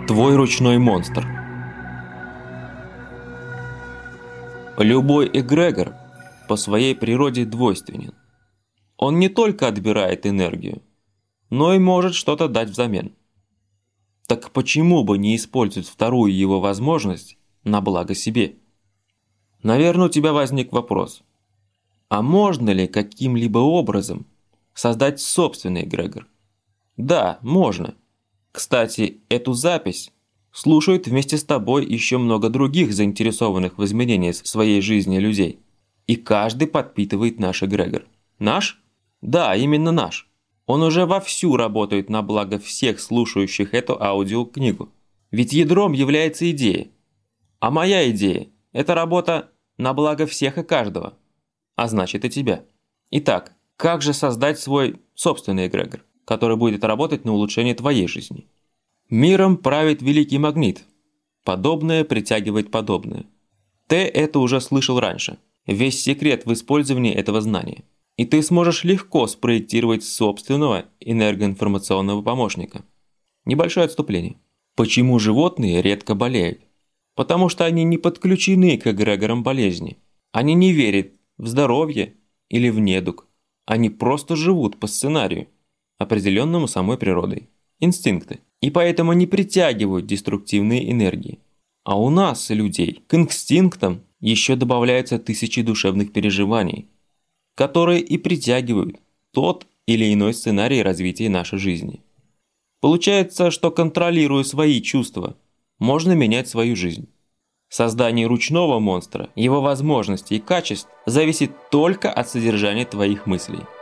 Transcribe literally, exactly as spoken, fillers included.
Твой ручной монстр. Любой эгрегор по своей природе двойственен. Он не только отбирает энергию, но и может что-то дать взамен. Так почему бы не использовать вторую его возможность на благо себе? Наверное, у тебя возник вопрос. А можно ли каким-либо образом создать собственный эгрегор? Да, можно. Кстати, эту запись слушают вместе с тобой еще много других заинтересованных в изменении своей жизни людей. И каждый подпитывает наш эгрегор. Наш? Да, именно наш. Он уже вовсю работает на благо всех слушающих эту аудиокнигу. Ведь ядром является идея. А моя идея – это работа на благо всех и каждого. А значит и тебя. Итак, как же создать свой собственный эгрегор, который будет работать на улучшение твоей жизни? Миром правит великий магнит. Подобное притягивает подобное. Ты это уже слышал раньше. Весь секрет в использовании этого знания. И ты сможешь легко спроектировать собственного энергоинформационного помощника. Небольшое отступление. Почему животные редко болеют? Потому что они не подключены к эгрегорам болезни. Они не верят в здоровье или в недуг. Они просто живут по сценарию, определенному самой природой. Инстинкты. И поэтому не притягивают деструктивные энергии. А у нас, людей, к инстинктам еще добавляются тысячи душевных переживаний, которые и притягивают тот или иной сценарий развития нашей жизни. Получается, что контролируя свои чувства, можно менять свою жизнь. Создание ручного монстра, его возможностей и качеств зависит только от содержания твоих мыслей.